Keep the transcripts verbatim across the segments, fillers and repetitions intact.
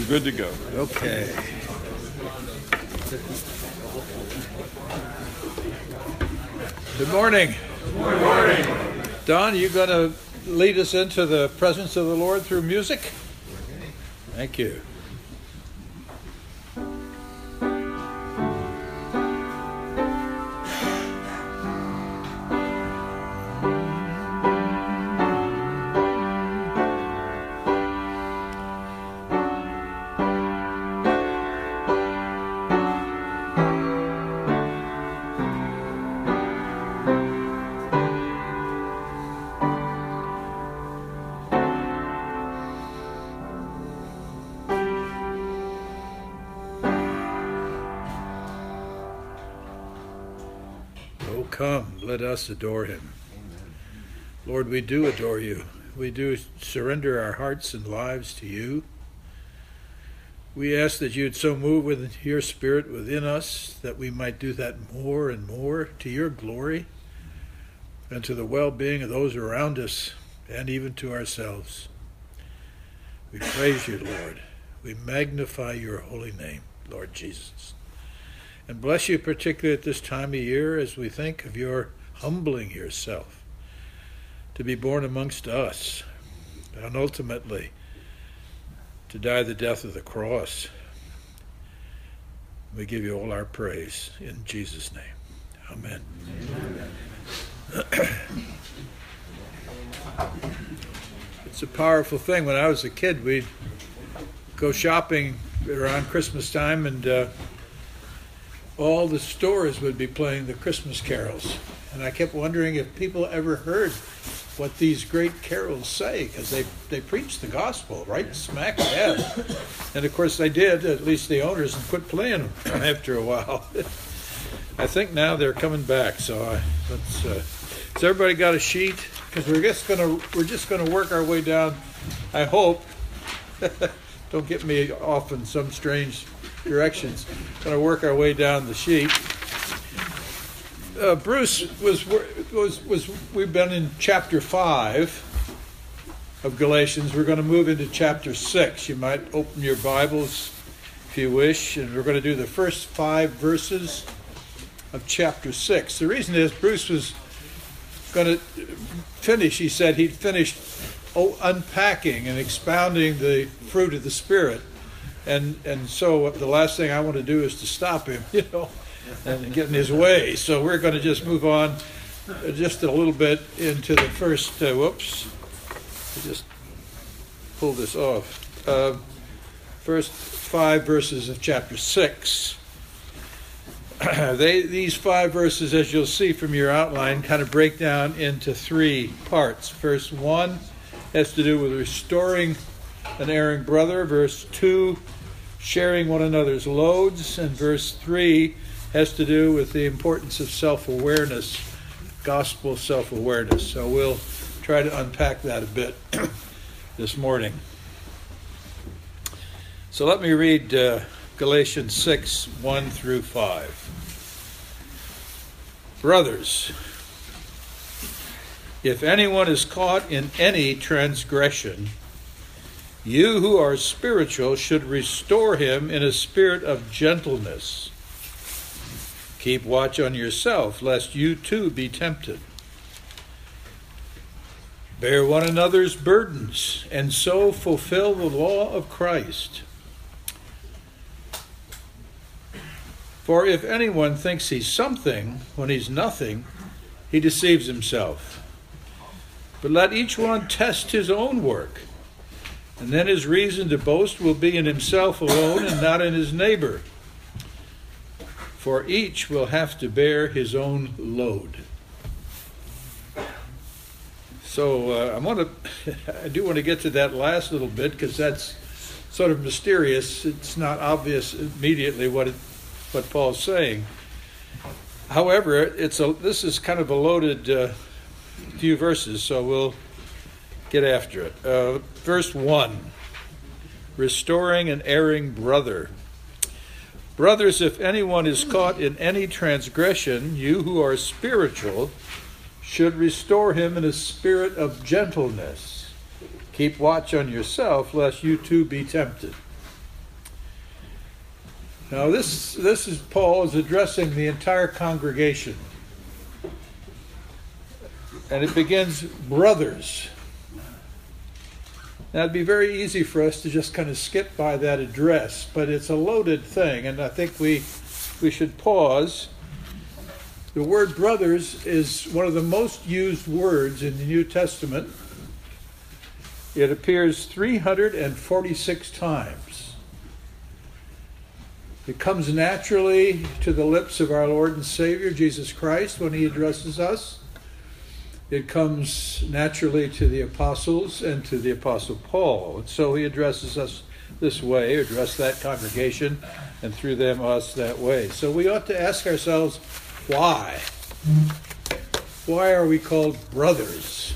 good to go. Okay. Good morning. Good morning. Don, you going to lead us into the presence of the Lord through music? Thank you. Come, let us adore him. Amen. Lord, we do adore you. We do surrender our hearts and lives to you. We ask that you'd so move with your spirit within us that we might do that more and more to your glory and to the well-being of those around us and even to ourselves. We praise you, Lord. We magnify your holy name, Lord Jesus. And bless you particularly at this time of year as we think of your humbling yourself to be born amongst us and ultimately to die the death of the cross. We give you all our praise in Jesus' name. Amen. Amen. It's a powerful thing. When I was a kid, we'd go shopping around Christmas time and uh, all the stores would be playing the Christmas carols. And I kept wondering if people ever heard what these great carols say, because they, they preach the gospel right smack dab. And of course they did, at least the owners, and quit playing them after a while. I think now they're coming back. So I, let's. Uh, has everybody got a sheet? Because we're just gonna we're just gonna work our way down. I hope. Don't get me off in some strange directions. Going to work our way down the sheet. Uh, Bruce was was was. We've been in chapter five of Galatians. We're going to move into chapter six. You might open your Bibles if you wish, and we're going to do the first five verses of chapter six. The reason is Bruce was going to finish. He said he'd finished unpacking and expounding the fruit of the Spirit. And and so the last thing I want to do is to stop him, you know, and get in his way. So we're going to just move on just a little bit into the first, uh, whoops, I just pull this off. Uh, first five verses of chapter six. they These five verses, as you'll see from your outline, kind of break down into three parts. Verse one has to do with restoring an erring brother. Verse two, sharing one another's loads. And verse three has to do with the importance of self-awareness, gospel self-awareness. So we'll try to unpack that a bit this morning. So let me read uh, Galatians six, one through five. Brothers, if anyone is caught in any transgression, you who are spiritual should restore him in a spirit of gentleness. Keep watch on yourself, lest you too be tempted. Bear one another's burdens, and so fulfill the law of Christ. For if anyone thinks he's something when he's nothing, he deceives himself. But let each one test his own work, and then his reason to boast will be in himself alone and not in his neighbor. For each will have to bear his own load. So uh, I want to, I do want to get to that last little bit because that's sort of mysterious. It's not obvious immediately what it, what Paul's saying. However, it's a this is kind of a loaded uh, few verses, so we'll get after it. Uh, verse one, restoring an erring brother. Brothers, if anyone is caught in any transgression, you who are spiritual should restore him in a spirit of gentleness. Keep watch on yourself, lest you too be tempted. Now this this is Paul is addressing the entire congregation. And it begins, brothers. Now it'd be very easy for us to just kind of skip by that address, but it's a loaded thing, and I think we we should pause. The word brothers is one of the most used words in the New Testament. It appears three hundred forty-six times. It comes naturally to the lips of our Lord and Savior, Jesus Christ, when he addresses us. It comes naturally to the apostles and to the apostle Paul. And so he addresses us this way, address that congregation, and through them us that way. So we ought to ask ourselves, why? Why are we called brothers?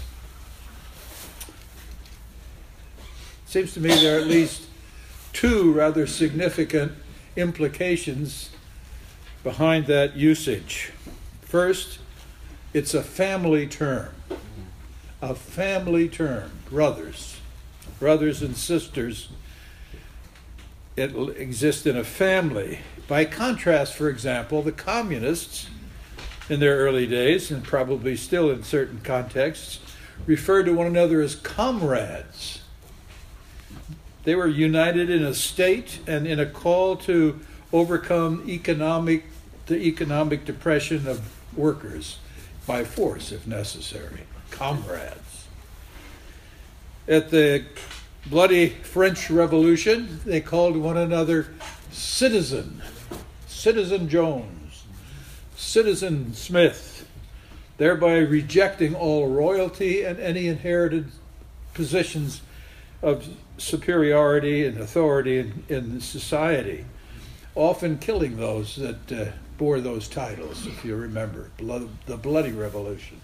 It seems to me there are at least two rather significant implications behind that usage. First, it's a family term. A family term. Brothers. Brothers and sisters. It exists in a family. By contrast, for example, the communists in their early days, and probably still in certain contexts, referred to one another as comrades. They were united in a state and in a call to overcome economic the economic depression of workers by force, if necessary. Comrades. At the bloody French Revolution, they called one another citizen. Citizen Jones. Citizen Smith. Thereby rejecting all royalty and any inherited positions of superiority and authority in, in society. Often killing those that uh, bore those titles, if you remember, blood, the bloody revolution.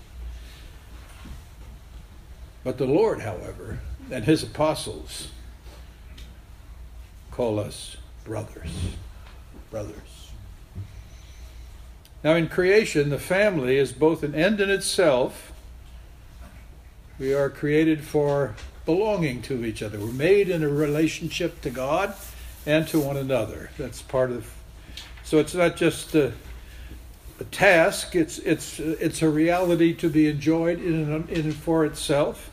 But the Lord, however, and his apostles call us brothers. Brothers. Now in creation, the family is both an end in itself. We are created for belonging to each other. We're made in a relationship to God and to one another. That's part of. So it's not just a, a task. It's it's it's a reality to be enjoyed in and, in and for itself.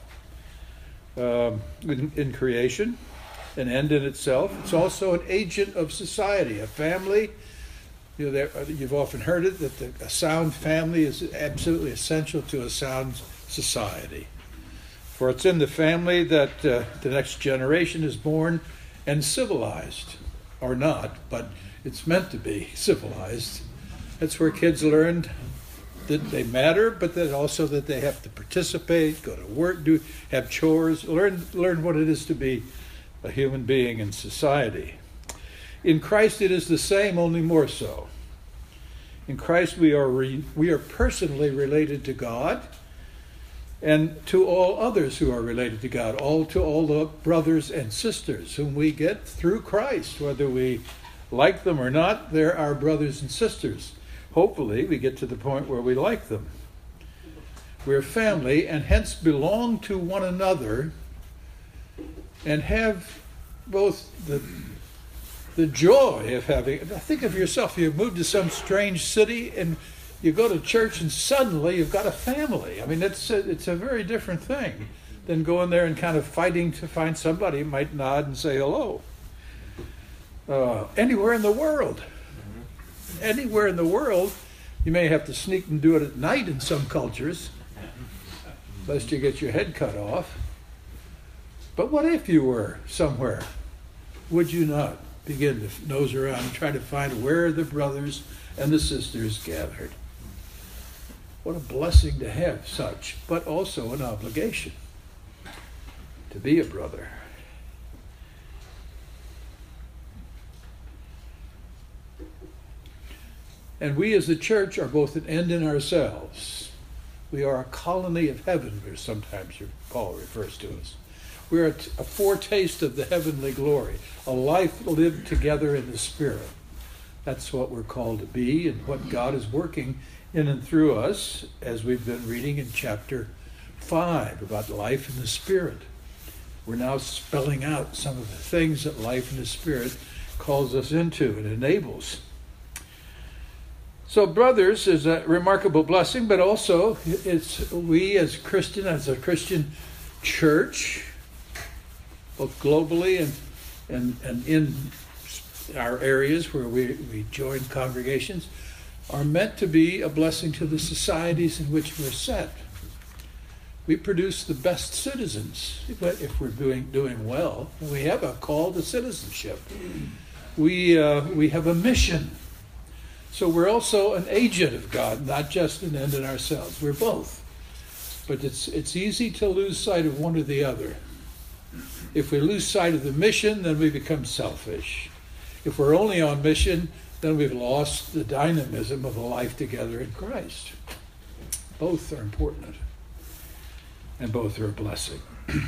Um, in, in creation, an end in itself. It's also an agent of society. A family. You know, there, you've often heard it that the, a sound family is absolutely essential to a sound society. For it's in the family that uh, the next generation is born and civilized, or not, but it's meant to be civilized. That's where kids learn that they matter, but that also that they have to participate, go to work, do have chores, learn learn what it is to be a human being in society. In Christ, it is the same, only more so. In Christ, we are re, we are personally related to God, and to all others who are related to God, all to all the brothers and sisters whom we get through Christ. Whether we like them or not, they're our brothers and sisters. Hopefully, we get to the point where we like them. We're family and hence belong to one another and have both the the joy of having. Think of yourself, you move to some strange city and you go to church and suddenly you've got a family. I mean, it's a, it's a very different thing than going there and kind of fighting to find somebody who might nod and say hello. Uh, anywhere in the world. Anywhere in the world, you may have to sneak and do it at night in some cultures, lest you get your head cut off. But what if you were somewhere? Would you not begin to nose around and try to find where the brothers and the sisters gathered? What a blessing to have such, but also an obligation to be a brother. And we as the church are both an end in ourselves. We are a colony of heaven, or sometimes Paul refers to us. We are a foretaste of the heavenly glory, a life lived together in the Spirit. That's what we're called to be and what God is working in and through us, as we've been reading in chapter five about life in the Spirit. We're now spelling out some of the things that life in the Spirit calls us into and enables. So brothers is a remarkable blessing, but also it's we as Christian, as a Christian church, both globally and and, and in our areas where we, we join congregations, are meant to be a blessing to the societies in which we're set. We produce the best citizens if we're doing doing well. We have a call to citizenship. We uh, we have a mission. So we're also an agent of God, not just an end in ourselves. We're both. But it's it's easy to lose sight of one or the other. If we lose sight of the mission, then we become selfish. If we're only on mission, then we've lost the dynamism of a life together in Christ. Both are important, and both are a blessing.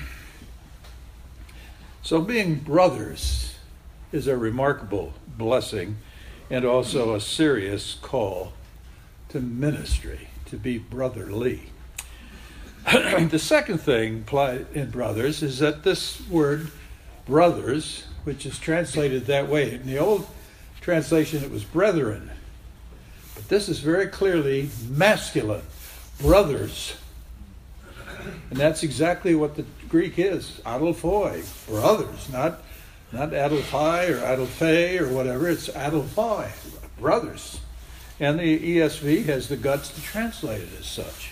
So being brothers is a remarkable blessing and also a serious call to ministry, to be brotherly. The second thing in brothers is that this word brothers, which is translated that way, in the old translation it was brethren, but this is very clearly masculine, brothers. And that's exactly what the Greek is, adelphoi, brothers, not not adelphoi or adelphei or whatever, it's adelphoi, brothers. And the E S V has the guts to translate it as such.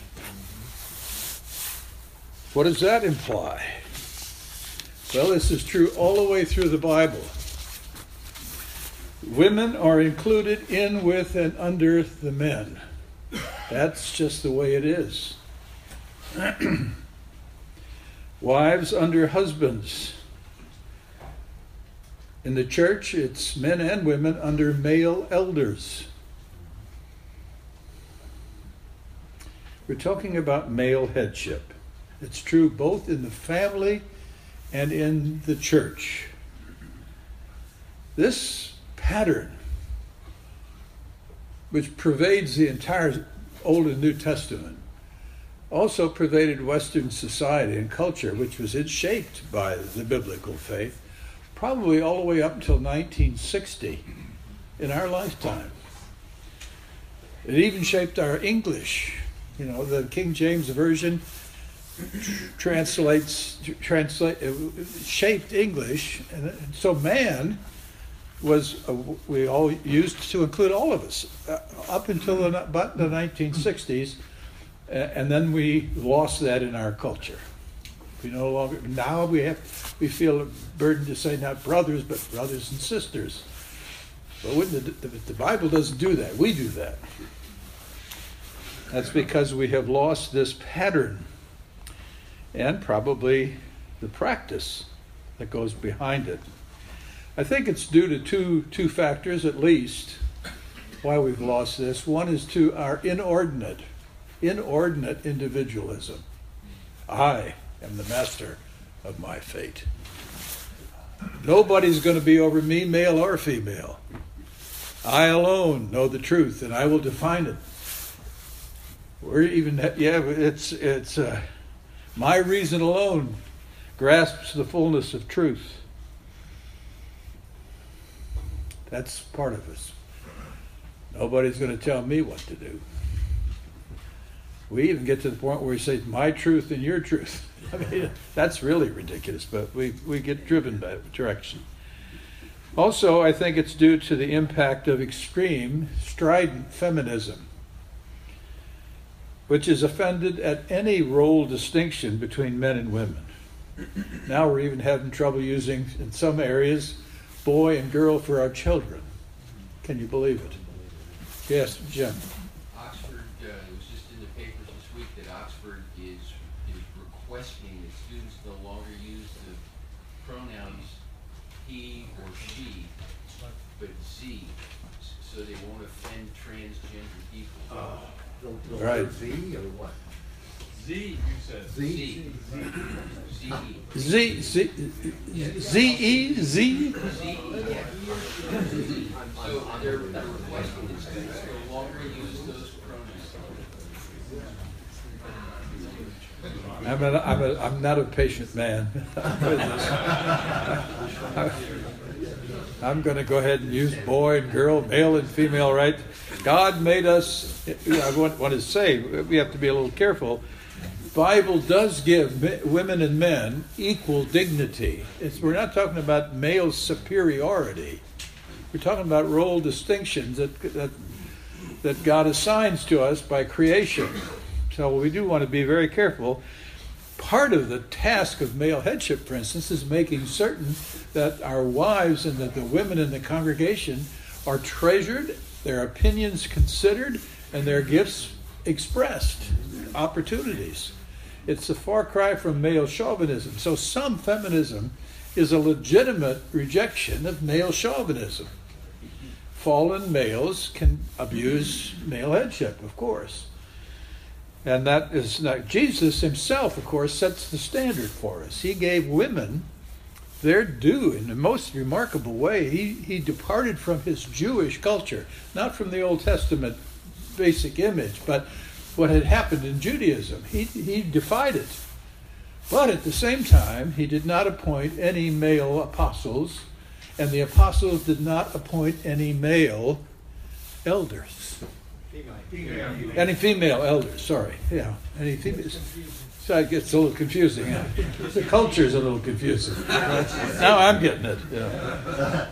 What does that imply? Well, this is true all the way through the Bible. Women are included in, with, and under the men. That's just the way it is. Wives under husbands. In the church, it's men and women under male elders. We're talking about male headship. It's true both in the family and in the church. This pattern, which pervades the entire Old and New Testament, also pervaded Western society and culture, which was shaped by the biblical faith, probably all the way up until nineteen sixty in our lifetime. It even shaped our English. You know, the King James Version translates, translate, shaped English, and so man was, uh, we all used to include all of us, uh, up until the, about the nineteen sixties, uh, and then we lost that in our culture. We no longer, now we have, we feel a burden to say not brothers, but brothers and sisters. But wouldn't the, the, the Bible doesn't do that. We do that. That's because we have lost this pattern and probably the practice that goes behind it. I think it's due to two two factors at least why we've lost this. One is to our inordinate, inordinate individualism. I am the master of my fate. Nobody's going to be over me, male or female. I alone know the truth, and I will define it. We're even, yeah, it's it's uh, my reason alone grasps the fullness of truth. That's part of us. Nobody's going to tell me what to do. We even get to the point where we say, my truth and your truth. I mean, that's really ridiculous, but we, we get driven by that direction. Also, I think it's due to the impact of extreme, strident feminism, which is offended at any role distinction between men and women. Now we're even having trouble using, in some areas, boy and girl for our children. Can you believe it? Yes, Jim. Oxford, uh, it was just in the papers this week that Oxford is is requesting that students no longer use the pronouns he or she, but Z, so they won't offend transgender people. Uh, the, the right. Z or what? Z, you said. Z. Z. Z, Z, Z, E, Z? Z, yeah. So they're, they're requesting that students no longer use those pronouns. I'm, a, I'm, a, I'm not a patient man. I, I'm going to go ahead and use boy and girl, male and female, right? God made us, I want, want to say, we have to be a little careful. Bible does give women and men equal dignity. It's, we're not talking about male superiority. We're talking about role distinctions that, that, that God assigns to us by creation. So we do want to be very careful. Part of the task of male headship, for instance, is making certain that our wives and that the women in the congregation are treasured, their opinions considered, and their gifts expressed, opportunities. It's a far cry from male chauvinism. So some feminism is a legitimate rejection of male chauvinism. Fallen males can abuse male headship, of course. And that is not, Jesus himself, of course, sets the standard for us. He gave women their due in the most remarkable way. He, he departed from his Jewish culture, not from the Old Testament basic image, but what had happened in Judaism. He, he defied it. But at the same time, he did not appoint any male apostles, and the apostles did not appoint any male elders. Female. Any female elders, sorry. Yeah, any female. So it gets a little confusing. Huh? The culture is a little confusing. Now I'm getting it. Yeah.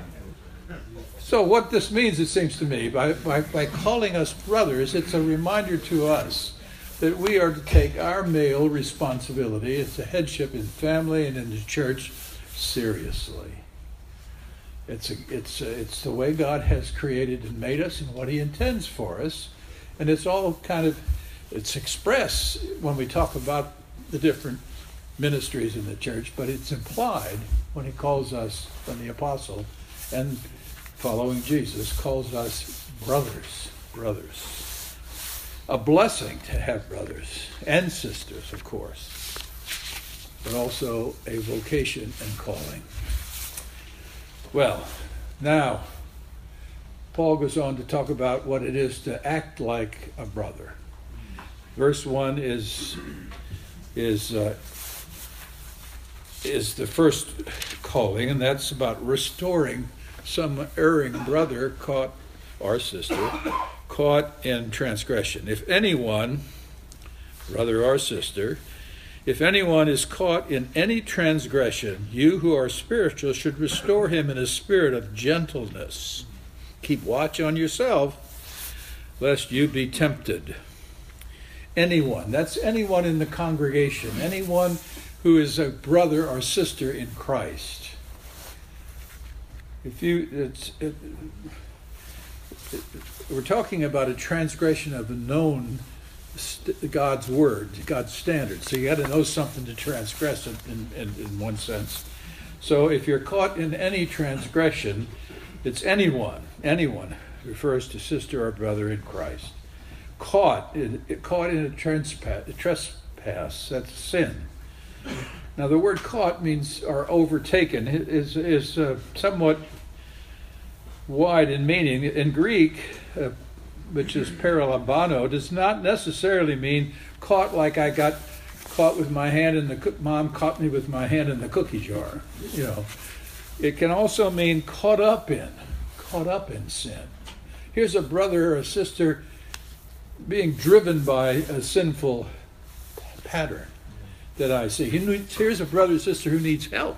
So what this means, it seems to me, by, by, by calling us brothers, it's a reminder to us that we are to take our male responsibility, it's a headship in family and in the church, seriously. It's a, it's a, it's the way God has created and made us and what he intends for us. And it's all kind of, it's expressed when we talk about the different ministries in the church, but it's implied when he calls us, when the apostle and following Jesus calls us brothers, brothers. A blessing to have brothers and sisters, of course, but also a vocation and calling. Well, now, Paul goes on to talk about what it is to act like a brother. Verse one is is uh, is the first calling, and that's about restoring some erring brother caught, or sister, caught in transgression. If anyone, brother or sister, if anyone is caught in any transgression, you who are spiritual should restore him in a spirit of gentleness. Keep watch on yourself, lest you be tempted. Anyone, that's anyone in the congregation, anyone who is a brother or sister in Christ. If you, it's, it, it, we're talking about a transgression of a known God's word, God's standard. So you got to know something to transgress it in, in, in one sense. So if you're caught in any transgression, it's anyone. Anyone refers to sister or brother in Christ. Caught in, caught in a trespass, a trespass, that's sin. Now the word caught means or overtaken. It is, is uh, somewhat wide in meaning. In Greek, uh, which is paralambano, does not necessarily mean caught like I got caught with my hand in the co- mom caught me with my hand in the cookie jar. You know, it can also mean caught up in, caught up in sin. Here's a brother or a sister being driven by a sinful pattern that I see. Here's a brother or sister who needs help.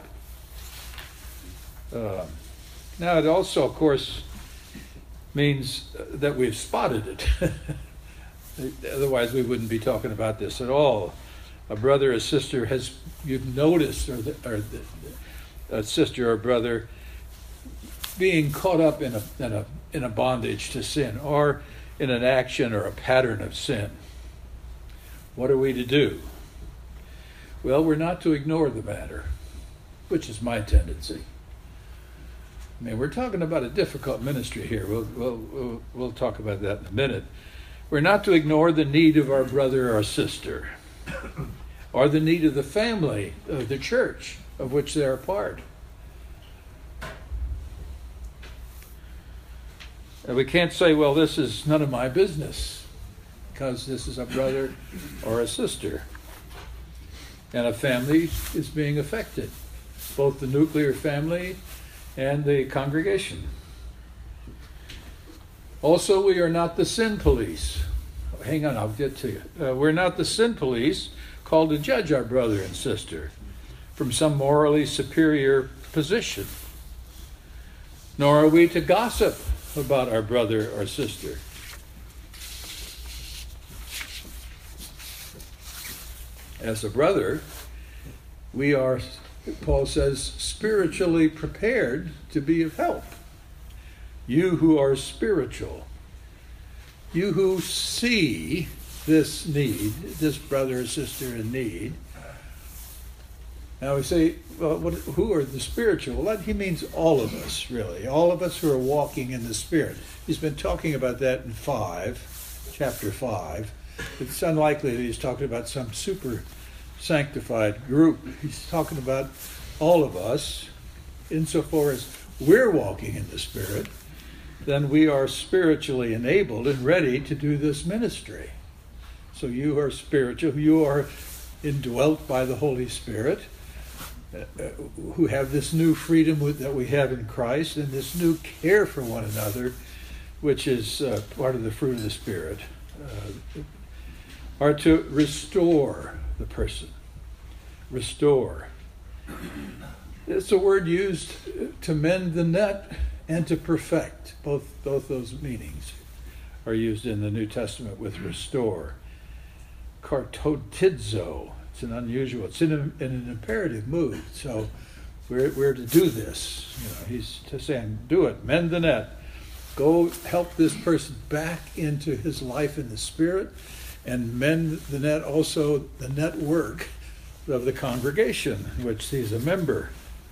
Uh, now it also, of course, means that we've spotted it. Otherwise, we wouldn't be talking about this at all. A brother or sister has, you've noticed, or, the, or the, a sister or brother being caught up in a, in a in a bondage to sin, or in an action or a pattern of sin. What are we to do? Well, we're not to ignore the matter, which is my tendency. I mean, we're talking about a difficult ministry here. We'll, we'll, we'll, we'll talk about that in a minute. We're not to ignore the need of our brother or sister, or the need of the family, of the church, of which they're a part. And we can't say, well, this is none of my business, because this is a brother or a sister. And a family is being affected. Both the nuclear family and the congregation. Also, we are not the sin police. Hang on, I'll get to you. Uh, we're not the sin police called to judge our brother and sister from some morally superior position. Nor are we to gossip about our brother or sister. As a brother, we are, Paul says, spiritually prepared to be of help. You who are spiritual, you who see this need, this brother or sister in need. Now we say, well, what, who are the spiritual? Well, that, he means all of us, really. All of us who are walking in the Spirit. He's been talking about that in five, chapter five. It's unlikely that he's talking about some super sanctified group. He's talking about all of us. Insofar as we're walking in the Spirit, then we are spiritually enabled and ready to do this ministry. So you are spiritual, you are indwelt by the Holy Spirit, uh, who have this new freedom with, that we have in Christ, and this new care for one another, which is uh, part of the fruit of the Spirit, uh, are to restore the person. Restore. It's a word used to mend the net and to perfect. Both, both those meanings are used in the New Testament with restore. Kartotidzo. It's an unusual, it's in, a, in an imperative mood. So we're, we're to do this. You know, he's just saying, do it, mend the net. Go help this person back into his life in the Spirit, and mend the net, also the network of the congregation, which he's a member.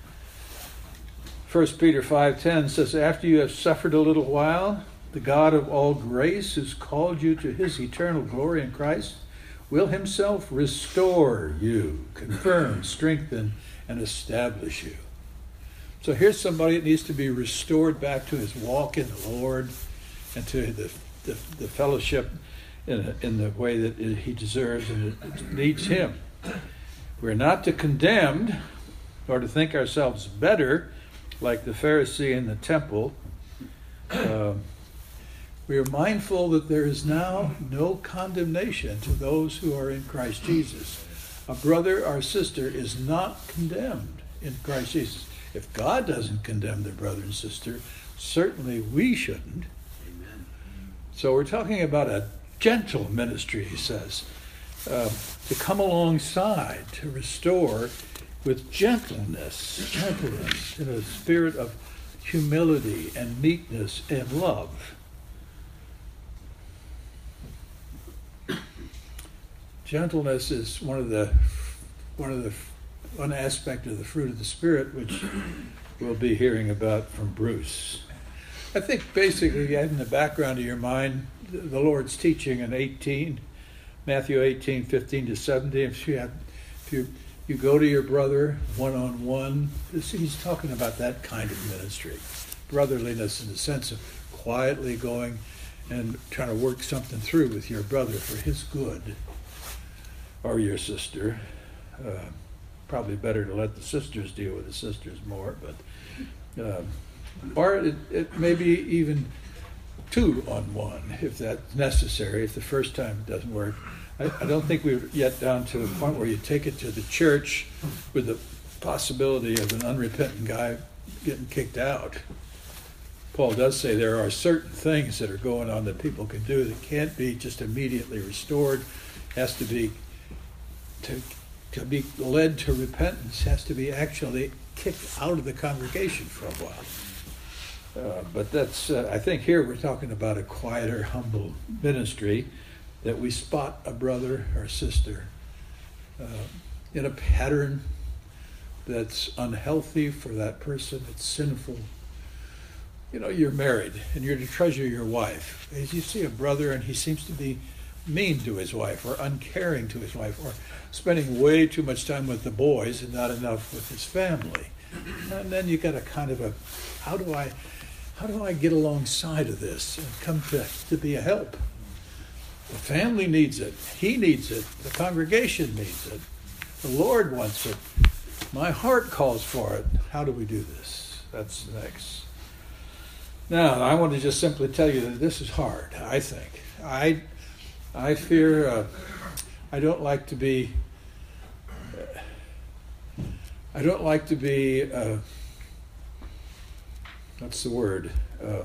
First Peter five ten says, after you have suffered a little while, the God of all grace, who's called you to his eternal glory in Christ, will himself restore you, confirm, strengthen, and establish you. So here's somebody that needs to be restored back to his walk in the Lord and to the, the, the fellowship in, a, in the way that he deserves and it needs him. We're not to condemn or to think ourselves better like the Pharisee in the temple. Uh, we are mindful that there is now no condemnation to those who are in Christ Jesus. A brother or sister is not condemned in Christ Jesus. If God doesn't condemn their brother and sister, certainly we shouldn't. Amen. So we're talking about a gentle ministry, he says, uh, to come alongside, to restore with gentleness, gentleness, in a spirit of humility and meekness and love. Gentleness is one of the one of the one aspect of the fruit of the Spirit, which we'll be hearing about from Bruce. I think basically, in the background of your mind, the Lord's teaching in eighteen, Matthew eighteen, fifteen to seventeen. If you have, if you you go to your brother one on one, he's talking about that kind of ministry, brotherliness in the sense of quietly going and trying to work something through with your brother for his good, or your sister. Uh, probably better to let the sisters deal with the sisters more, but uh, or it, it may be even two on one if that's necessary, if the first time it doesn't work. I, I don't think we're yet down to the point where you take it to the church with the possibility of an unrepentant guy getting kicked out. Paul does say there are certain things that are going on that people can do that can't be just immediately restored, has to be to to be led to repentance, has to be actually kicked out of the congregation for a while. Uh, but that's, uh, I think here we're talking about a quieter, humble ministry, that we spot a brother or sister uh, in a pattern that's unhealthy for that person, it's sinful. You know, you're married and you're to treasure your wife. As you see a brother and he seems to be mean to his wife or uncaring to his wife or spending way too much time with the boys and not enough with his family. And then you got a kind of a, how do I, how do I get alongside of this and come to, to be a help? The family needs it. He needs it. The congregation needs it. The Lord wants it. My heart calls for it. How do we do this? That's next. Now, I want to just simply tell you that this is hard, I think. I, I fear, uh, I don't like to be, uh, I don't like to be, uh, what's the word? Uh,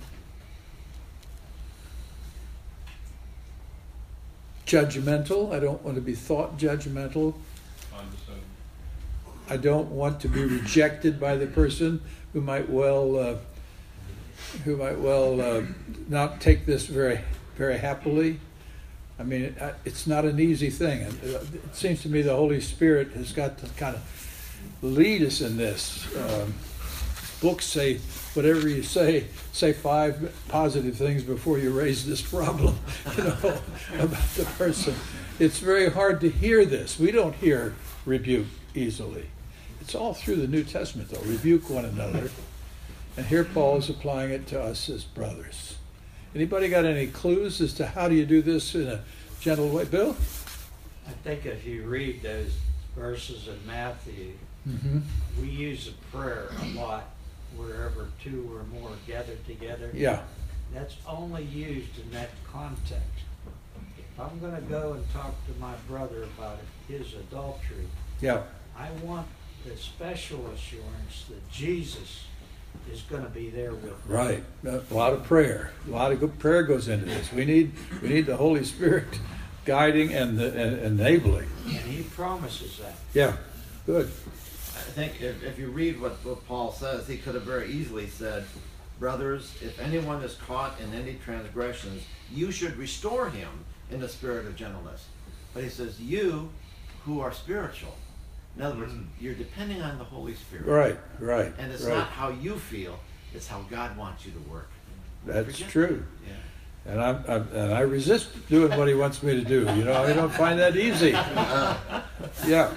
judgmental. I don't want to be thought judgmental. Understood. I don't want to be rejected by the person who might well, uh, who might well uh, not take this very, very happily. I mean, it, it's not an easy thing. And it seems to me the Holy Spirit has got to kind of lead us in this. Um, books say, whatever you say, say five positive things before you raise this problem, you know, about the person. It's very hard to hear this. We don't hear rebuke easily. It's all through the New Testament, though. Rebuke one another. And here Paul is applying it to us as brothers. Anybody got any clues as to how do you do this in a gentle way? Bill? I think if you read those verses in Matthew, Mm-hmm. we use a prayer a lot, wherever two or more gathered together. Yeah. That's only used in that context. If I'm going to go and talk to my brother about his adultery, Yeah. I want the special assurance that Jesus is going to be there with me. Right. A lot of prayer. A lot of good prayer goes into this. We need we need the Holy Spirit guiding and, and enabling. And he promises that. Yeah. Good. I think if, if you read what, what Paul says, he could have very easily said, brothers, if anyone is caught in any transgressions, you should restore him in the spirit of gentleness. But he says, you who are spiritual. In other words, you're depending on the Holy Spirit. Right, right. And it's right. not how you feel, it's how God wants you to work. That's Forget true. that. Yeah. And I, I and I resist doing what he wants me to do. You know, I don't find that easy. Yeah.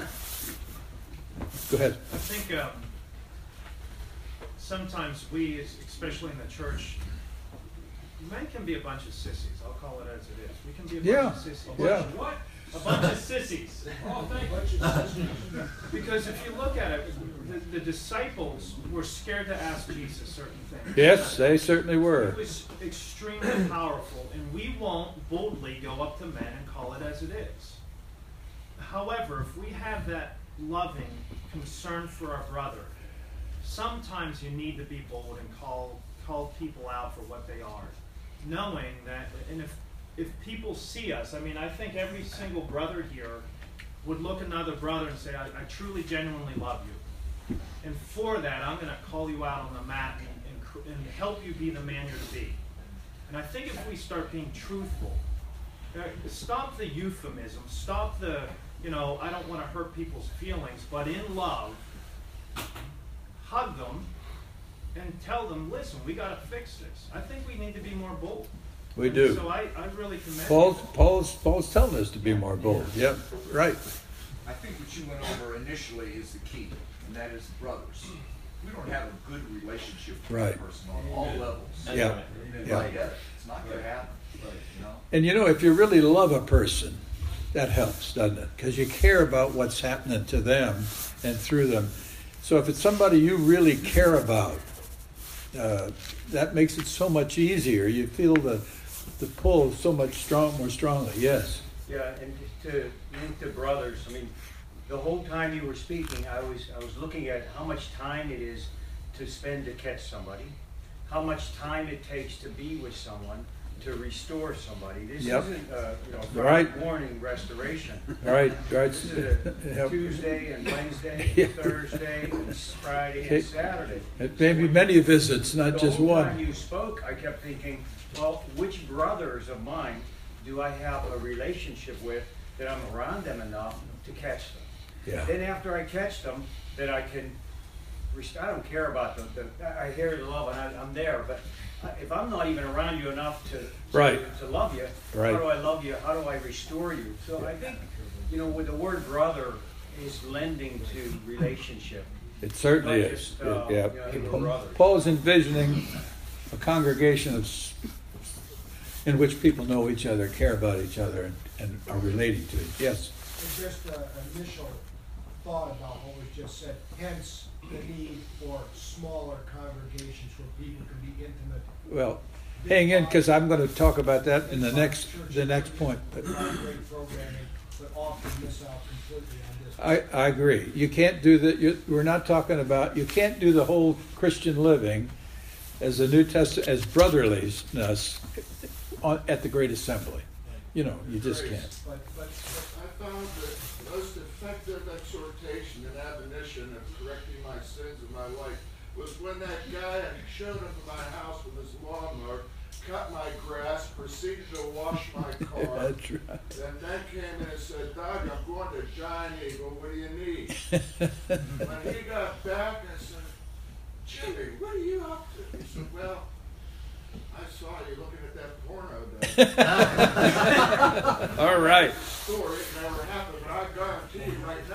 Go ahead. I think um, sometimes we, especially in the church, men can be a bunch of sissies. I'll call it as it is. We can be a bunch Yeah. of sissies. Yeah. A bunch of what? A bunch of sissies. Oh, thank you. Because if you look at it, the, the disciples were scared to ask Jesus certain things. Yes, they certainly It were. was extremely powerful, and we won't boldly go up to men and call it as it is. However, if we have that loving concern for our brother, sometimes you need to be bold and call call people out for what they are, knowing that. And if if people see us, I mean, I think every single brother here would look at another brother and say, I, I truly, genuinely love you. And for that, I'm going to call you out on the mat and, and, and help you be the man you're to be. And I think if we start being truthful, uh, stop the euphemism, stop the, you know, I don't want to hurt people's feelings, but in love, hug them and tell them, listen, we got to fix this. I think we need to be more bold. We do. So I, I really commend Paul's, you. Paul's, Paul's telling us to be more bold. Yep, right. I think what you went over initially is the key, and that is brothers. We don't have a good relationship with Right. that person on all levels. Yeah. Yeah. Right. It's not going to happen. You know? And you know, if you really love a person, that helps, doesn't it? Because you care about what's happening to them and through them. So if it's somebody you really care about, uh, that makes it so much easier. You feel the the pull so much strong, more strongly. Yes. Yeah, and just to link to brothers, I mean, the whole time you were speaking, I was I was looking at how much time it is to spend to catch somebody, how much time it takes to be with someone, to restore somebody. This Yep. isn't, uh, you know, Right. Friday morning restoration. All right. Right. This is a Yep. Tuesday and Wednesday, Yeah. and Thursday, and Friday, Okay. and Saturday. It may be many visits, not The just whole one. time you spoke, I kept thinking, well, which brothers of mine do I have a relationship with that I'm around them enough to catch them? Yeah. Then after I catch them, that I can, rest- I don't care about the, the I hear the love and I, I'm there, but I- if I'm not even around you enough to, to, Right. to love you, Right. how do I love you? How do I restore you? So I think, you know, with the word brother is lending to relationship. It certainly Not is. just, uh, Yeah. you know, hey, we're brothers. Paul's envisioning a congregation of, s- in which people know each other, care about each other, and, and are relating to it. Yes. It's just uh, an initial thought about what was just said, hence the need for small smaller congregations where people can be intimate. Well, hang in, because I'm going to talk about that in the next the next point. But Great programming, but often miss out completely on this. I, I agree. You can't do that. You, we're not talking about. You can't do the whole Christian living as the New Testament as brotherliness on, at the Great Assembly. You know, you just can't. But, but, I found that the most effective exhortation and admonition of correcting my sins in my life was when that guy showed up at my house with his lawnmower, cut my grass, proceeded to wash my car. That's right. Then then came in and said, Doug, I'm going to Giant Eagle. What do you need? When he got back, I said, Jimmy, what are you up to? He said, well, I saw you looking at that porno. Doug." All right. Story, it never happened, but I guarantee you right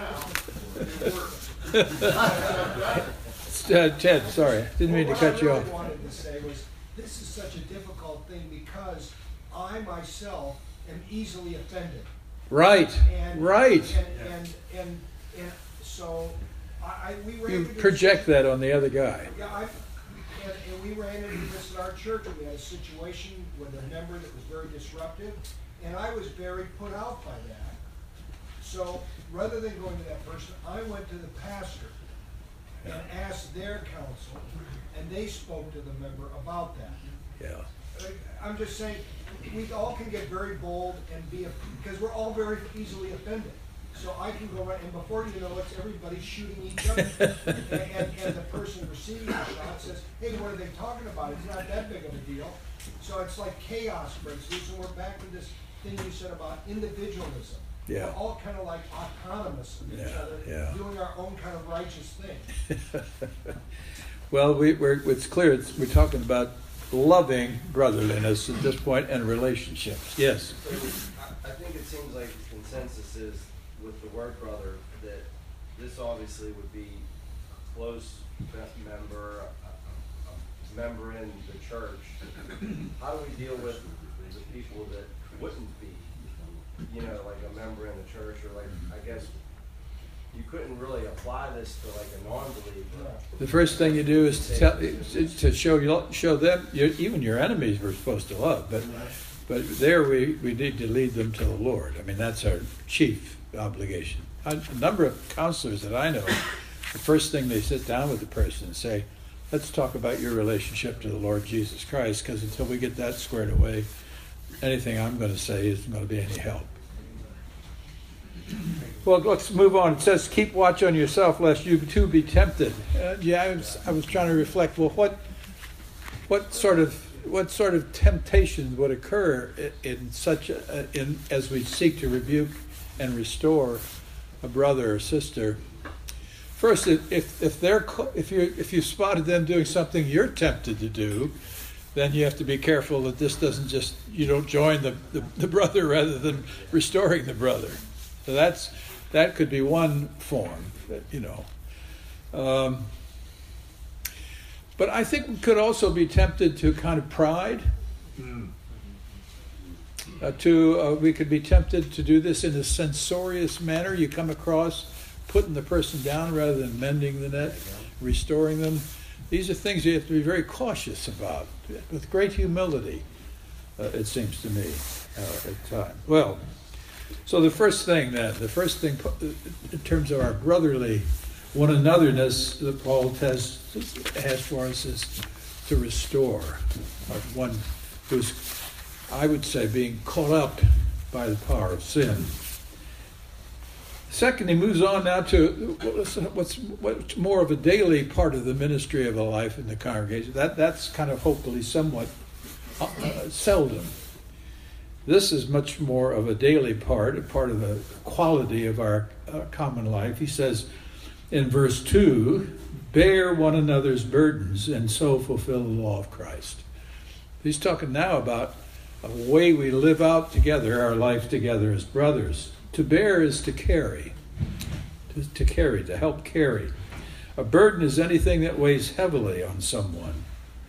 now, it worked. Uh, Ted, sorry, didn't mean to Well, cut you What I off. really wanted to say was, this is such a difficult thing because I myself am easily offended. Right, And, right. And, and, and, and so I, I we ran You into this- project that on the other guy. Yeah, I, and, and we ran into this at our church. We had a situation with a member that was very disruptive, and I was very put out by that. So rather than going to that person, I went to the pastor and asked their counsel, and they spoke to the member about that. Yeah. I'm just saying, we all can get very bold and be, because we're all very easily offended. So I can go right, and before you know it, everybody's shooting each other. and, and, and the person receiving the shot says, hey, what are they talking about? It's not that big of a deal. So it's like chaos breaks loose, and we're back to this thing you said about individualism. Yeah. We're all kind of like autonomous of each Yeah, other, yeah. doing our own kind of righteous thing. Well, we, we're, it's clear it's, we're talking about loving brotherliness at this point and relationships. Yes. I think it seems like the consensus is with the word brother that this obviously would be a close member, a, a member in the church. How do we deal with the people that wouldn't be, you know, like a member in the church, or like, I guess you couldn't really apply this to like a non-believer. The first thing you do is to, tell, is to show you show them, your, even your enemies we're supposed to love, but but there we, we need to lead them to the Lord. I mean, that's our chief obligation. A, a number of counselors that I know, the first thing they sit down with the person and say, let's talk about your relationship to the Lord Jesus Christ, because until we get that squared away, anything I'm going to say isn't going to be any help. Well, let's move on. It says, keep watch on yourself, lest you too be tempted. Uh, yeah, I was, I was trying to reflect, well, what what sort of what sort of temptations would occur in, in such a, in as we seek to rebuke and restore a brother or sister? First, if if, if they're if you if you spotted them doing something you're tempted to do, then you have to be careful that this doesn't just you don't join the, the, the brother rather than restoring the brother. So that's that could be one form, that, you know. Um, but I think we could also be tempted to kind of pride. Mm. Uh, to uh, we could be tempted to do this in a censorious manner. You come across putting the person down rather than mending the net, restoring them. These are things you have to be very cautious about, with great humility, uh, it seems to me, uh, at times. Well, so the first thing then, the first thing in terms of our brotherly one anotherness that Paul has, has for us is to restore one who's, I would say, being caught up by the power of sin. Second, he moves on now to what's, what's, what's more of a daily part of the ministry of a life in the congregation. That That's kind of hopefully somewhat uh, seldom. This is much more of a daily part, a part of the quality of our uh, common life. He says in verse two, bear one another's burdens and so fulfill the law of Christ. He's talking now about a way we live out together, our life together as brothers. To bear is to carry, to, to carry, to help carry. A burden is anything that weighs heavily on someone.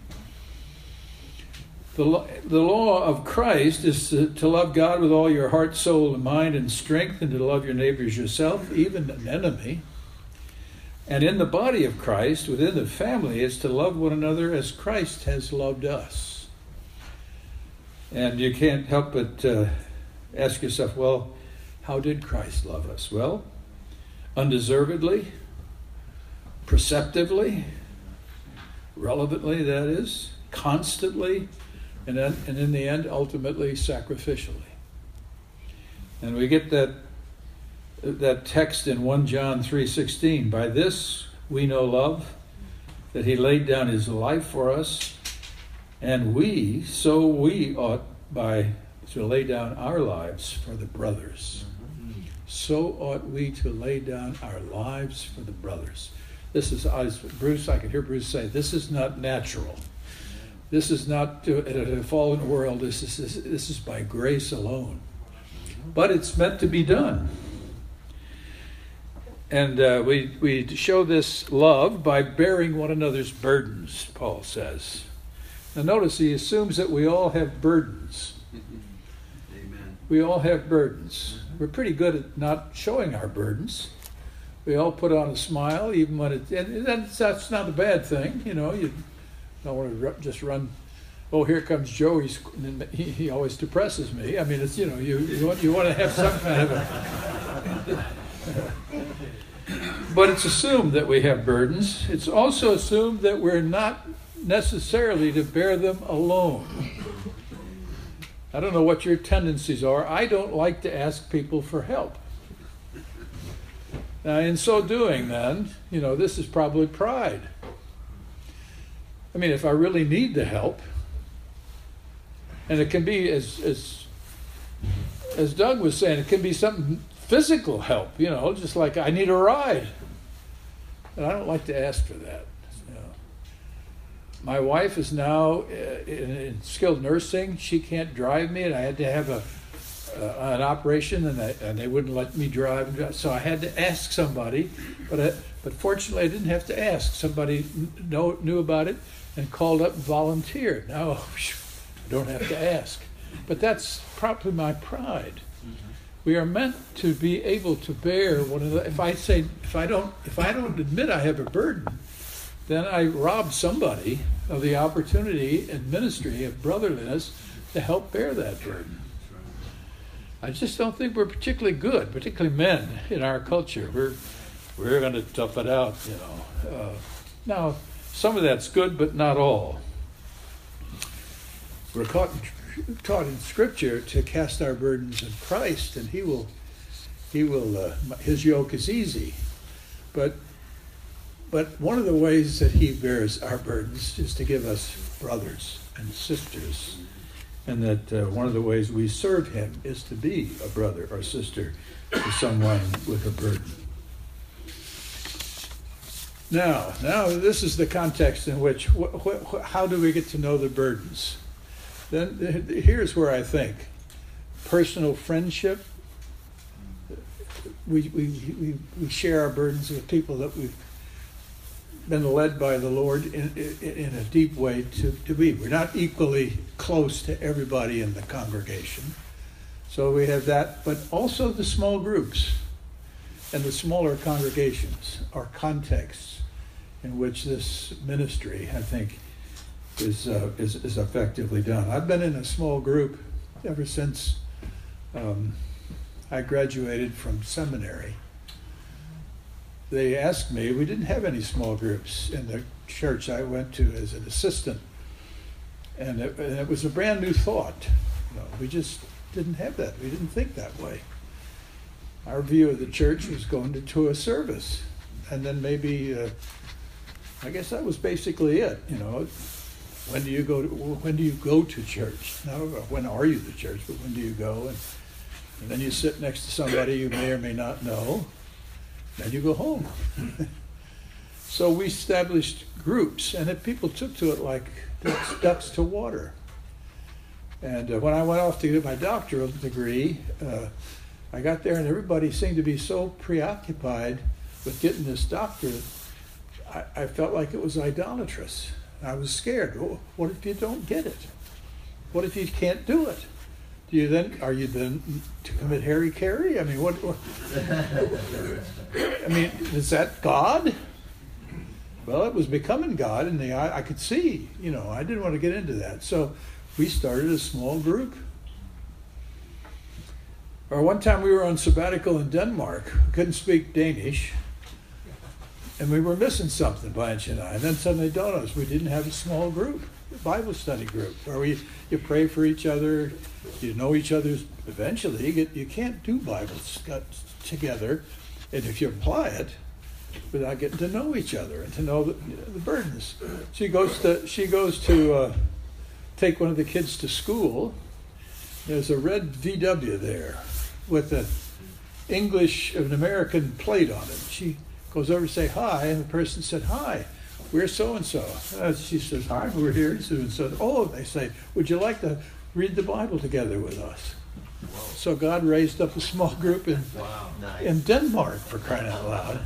The, lo- the law of Christ is to, to love God with all your heart, soul, and mind and strength, and to love your neighbors yourself, even an enemy. And in the body of Christ, within the family, is to love one another as Christ has loved us. And you can't help but uh, ask yourself, well, how did Christ love us? Well, undeservedly, perceptively, relevantly, that is, constantly, and, then, and in the end, ultimately, sacrificially. And we get that that text in First John three sixteen. By this we know love, that he laid down his life for us, and we, so we ought by to lay down our lives for the brothers. Mm-hmm. So ought we to lay down our lives for the brothers. This is, as Bruce, I can hear Bruce say, this is not natural. This is not in a fallen world. This is, this is by grace alone. But it's meant to be done. And uh, we, we show this love by bearing one another's burdens, Paul says. Now notice he assumes that we all have burdens. Amen. We all have burdens. We're pretty good at not showing our burdens. We all put on a smile, even when it, and that's, that's not a bad thing, you know. You don't want to just run, oh, here comes Joe, he's, he, he always depresses me. I mean, it's, you know, you, you, want, you want to have some kind of a... But it's assumed that we have burdens. It's also assumed that we're not necessarily to bear them alone. I don't know what your tendencies are. I don't like to ask people for help. Now, in so doing, then, you know, this is probably pride. I mean, if I really need the help, and it can be, as as as Doug was saying, it can be something physical help, you know, just like I need a ride. And I don't like to ask for that. You know. My wife is now in, in skilled nursing. She can't drive me, and I had to have a uh, an operation, and, I, and they wouldn't let me drive. So I had to ask somebody, but I, but fortunately I didn't have to ask. Somebody know, knew about it and called up and volunteered. Now I don't have to ask. But that's probably my pride. We are meant to be able to bear one another. If I say, if I don't, if I don't admit I have a burden, then I rob somebody of the opportunity and ministry of brotherliness to help bear that burden. I just don't think we're particularly good, particularly men in our culture. We're we're going to tough it out, you know. Uh, now, some of that's good, but not all. We're caught. taught in Scripture to cast our burdens in Christ, and He will, He will. Uh, His yoke is easy, but, but one of the ways that He bears our burdens is to give us brothers and sisters, and that uh, one of the ways we serve Him is to be a brother or sister to someone with a burden. Now, now this is the context in which wh- wh- how do we get to know the burdens? Then here's where I think personal friendship. We we we, we share our burdens with people that we've been led by the Lord in, in, in a deep way to, to be. We're not equally close to everybody in the congregation. So we have that, but also the small groups and the smaller congregations are contexts in which this ministry, I think, is uh, is is effectively done. I've been in a small group ever since um, I graduated from seminary. They asked me, we didn't have any small groups in the church I went to as an assistant. And it, and it was a brand new thought. You know, we just didn't have that. We didn't think that way. Our view of the church was going to, to a service. And then maybe, uh, I guess that was basically it. You know, when do you go to, when do you go to church? Not when are you the church, but when do you go? And, and then you sit next to somebody you may or may not know. Then you go home. So we established groups, and if people took to it like ducks, ducks to water. And uh, when I went off to get my doctoral degree, uh, I got there and everybody seemed to be so preoccupied with getting this doctorate, I, I felt like it was idolatrous. I was scared. Oh, what if you don't get it? What if you can't do it? Do you then, are you then to commit Harry Carey? I mean, what, what I mean, is that God? Well, it was becoming God, and the, I, I could see, you know, I didn't want to get into that. So we started a small group. Or one time we were on sabbatical in Denmark. We couldn't speak Danish. And we were missing something, Blanche and I. And then suddenly it dawned on us we didn't have a small group, a Bible study group, where we you pray for each other, you know each other's. Eventually, you, get, you can't do Bible studies together, and if you apply it, without getting to know each other and to know the, you know, the burdens. She goes to she goes to uh, take one of the kids to school. There's a red V W there with an English, an American plate on it. She goes over to say hi, and the person said, "Hi, we're so-and-so." Uh, she says, "Hi, we're here so-and-so." Oh, they say, "Would you like to read the Bible together with us?" Whoa. So God raised up a small group in, Wow, nice. in Denmark, for crying out loud.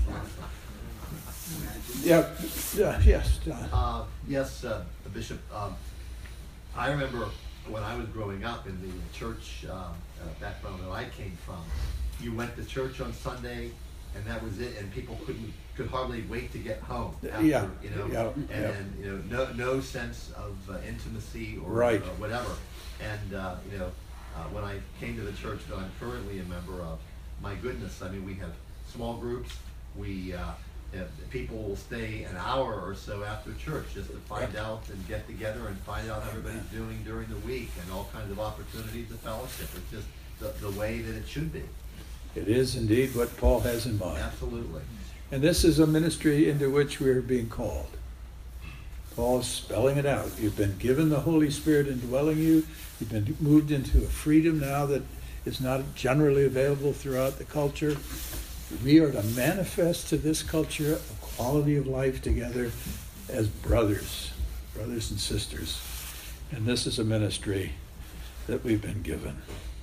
Yeah, yeah, yes, John. Uh, yes, uh, Bishop. Um, I remember when I was growing up in the church uh, uh, background that I came from, you went to church on Sunday, and that was it, and people couldn't could hardly wait to get home. After, Yeah, you know, yeah, and, yeah. and you know, no no sense of uh, intimacy or, Right. or whatever. And uh, you know, uh, when I came to the church that I'm currently a member of, my goodness, I mean, we have small groups. We uh, If people will stay an hour or so after church just to find out and get together and find out how everybody's doing during the week, and all kinds of opportunities of fellowship. It's just the, the way that it should be. It is indeed what Paul has in mind. Absolutely. And this is a ministry into which we are being called. Paul is spelling it out. You've been given the Holy Spirit indwelling you. You've been moved into a freedom now that is not generally available throughout the culture. We are to manifest to this culture a quality of life together as brothers, brothers and sisters. And this is a ministry that we've been given.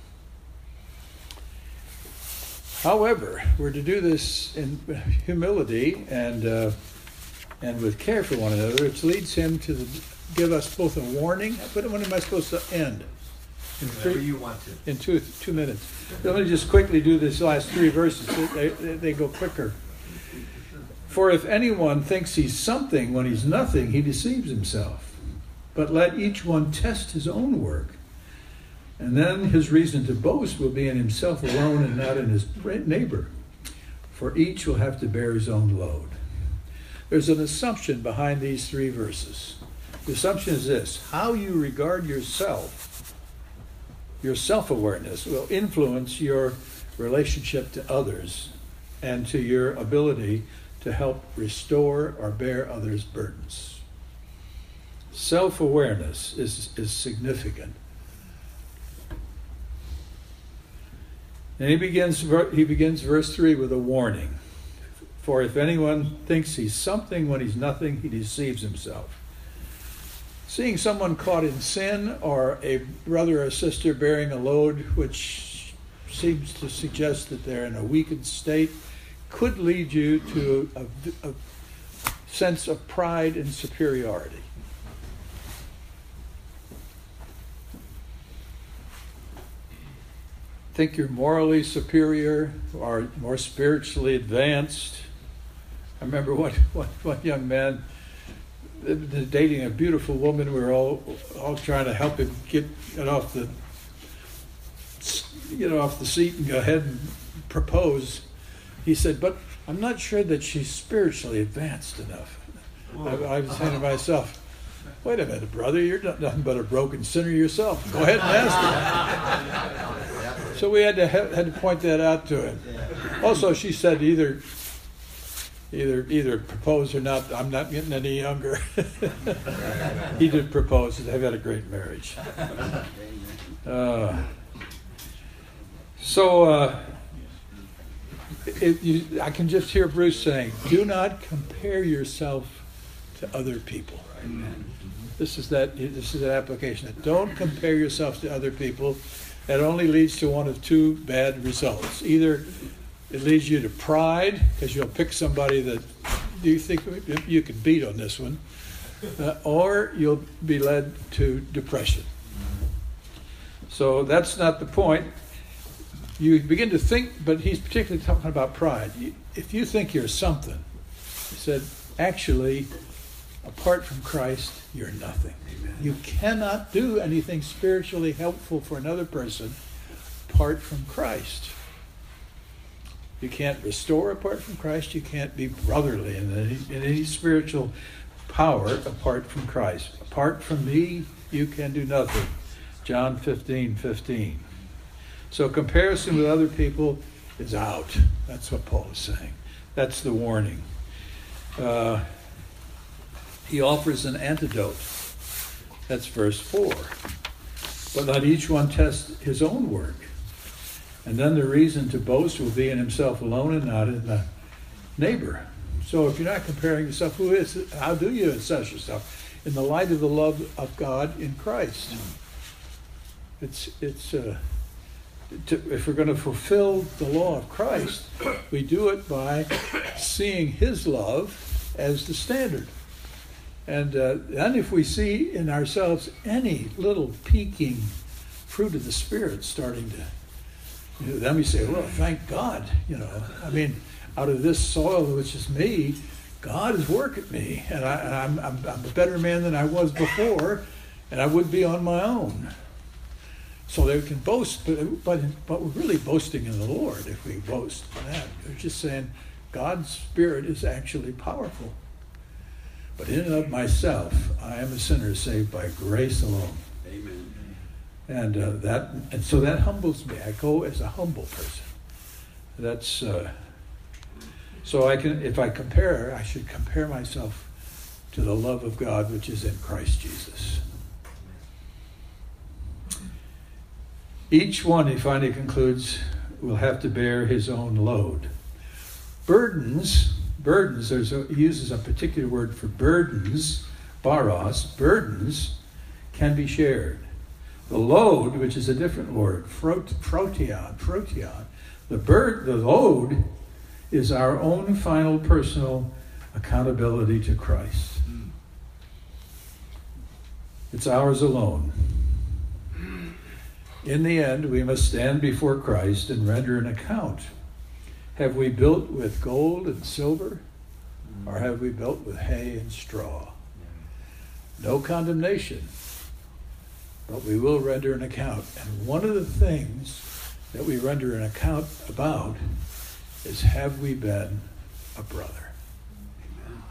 However, we're to do this in humility and uh, and with care for one another, which leads him to the, give us both a warning. But when am I supposed to end? In Whatever three, you want to. in two two minutes. Let me just quickly do this last three verses. They, they, they go quicker. For if anyone thinks he's something when he's nothing, he deceives himself. But let each one test his own work, and then his reason to boast will be in himself alone and not in his neighbor. For each will have to bear his own load. There's an assumption behind these three verses. The assumption is this: how you regard yourself, your self-awareness, will influence your relationship to others and to your ability to help restore or bear others' burdens. Self-awareness is, is significant. And he begins, he begins verse three with a warning. For if anyone thinks he's something when he's nothing, he deceives himself. Seeing someone caught in sin, or a brother or sister bearing a load which seems to suggest that they're in a weakened state, could lead you to a, a sense of pride and superiority. Think you're morally superior or more spiritually advanced. I remember one, one, one young man dating a beautiful woman. We were all all trying to help him get, get off the get off the seat and go ahead and propose. He said, "But I'm not sure that she's spiritually advanced enough." I, I was saying to myself, "Wait a minute, brother, you're not nothing but a broken sinner yourself. Go ahead and ask her." So we had to had to point that out to him. Also, she said either either either propose or not. I'm not getting any younger. He did propose. They've had a great marriage. Uh, so uh, it, you, I can just hear Bruce saying, "Do not compare yourself to other people." Amen. This is that. This is an application. Don't compare yourself to other people. That only leads to one of two bad results. Either it leads you to pride, because you'll pick somebody that you think you can beat on this one, uh, or you'll be led to depression. So that's not the point. You begin to think, but he's particularly talking about pride. If you think you're something, he said, actually, apart from Christ, you're nothing. Amen. You cannot do anything spiritually helpful for another person apart from Christ. You can't restore apart from Christ. You can't be brotherly in any, in any spiritual power apart from Christ. Apart from me, you can do nothing. John fifteen fifteen. So comparison with other people is out. That's what Paul is saying. That's the warning. Uh, he offers an antidote. That's verse four. But let each one test his own work. And then the reason to boast will be in himself alone and not in the neighbor. So if you're not comparing yourself, who is it? How do you assess yourself? In the light of the love of God in Christ. It's, it's, uh, to, if we're going to fulfill the law of Christ, we do it by seeing his love as the standard. And uh, then if we see in ourselves any little peeking fruit of the Spirit starting to, you know, then we say, well, thank God, you know. I mean, out of this soil, which is me, God is working me. And, I, and I'm, I'm, I'm a better man than I was before, and I would be on my own. So they can boast, but, but, but we're really boasting in the Lord if we boast in that. We're just saying God's Spirit is actually powerful. But in and of myself, I am a sinner saved by grace alone. Amen. And uh, that, and so that humbles me. I go as a humble person. That's uh, so I can. If I compare, I should compare myself to the love of God which is in Christ Jesus. Each one, he finally concludes, will have to bear his own load. Burdens, burdens. There's a, he uses a particular word for burdens, baros. Burdens can be shared. The load, which is a different word, frot, frotion, frotion. The bird, the load is our own final personal accountability to Christ. It's ours alone. In the end, we must stand before Christ and render an account. Have we built with gold and silver, or have we built with hay and straw? No condemnation. But we will render an account. And one of the things that we render an account about is, have we been a brother? Amen.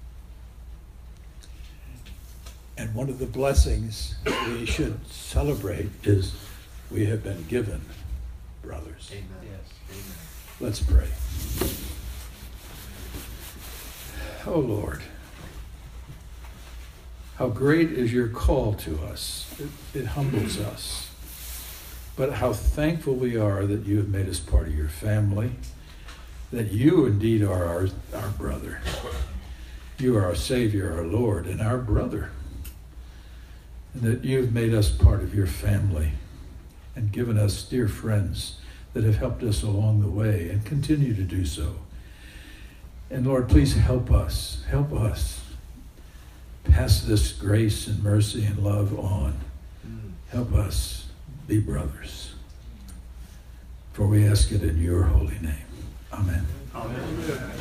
And one of the blessings we should celebrate is we have been given brothers. Amen. Yes. Amen. Let's pray. Oh Lord, how great is your call to us. It, it humbles us. But how thankful we are that you have made us part of your family, that you indeed are our, our brother. You are our Savior, our Lord, and our brother. And that you've made us part of your family and given us dear friends that have helped us along the way and continue to do so. And Lord, please help us, help us pass this grace and mercy and love on. Help us be brothers. For we ask it in your holy name. Amen. Amen.